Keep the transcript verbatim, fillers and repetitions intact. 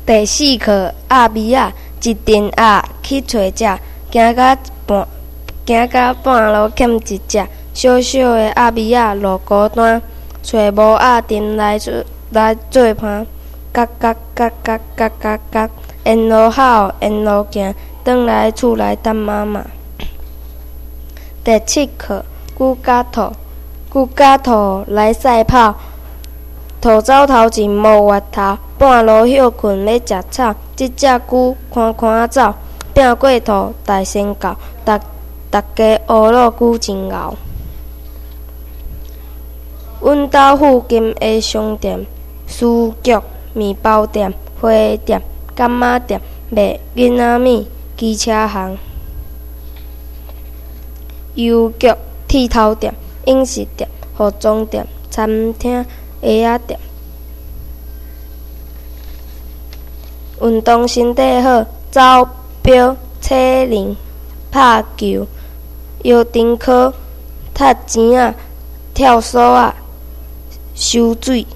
第四课鸭米仔，一阵鸭去找食，行到半，行到半路欠一只。小小的鸭米仔落孤单，找无鸭丁来做来做伴。嘎嘎嘎嘎嘎嘎嘎，沿路跑，沿路行，转来厝内等妈妈。第七课牛甲兔，牛甲兔来赛跑。兔走头前无月头，半路休困要食草。即只牛看看走，拼过兔大仙到，逐逐家乌鲁牛真敖。阮兜附近的商店，书局、面包店、花店、干妈店、卖囡仔米、机车行、邮局、剃头店、饮食店、服装店、餐厅、鞋仔店。运动身体好，走标、测龄、拍球、摇灯壳、踢钱仔、跳绳仔、游水。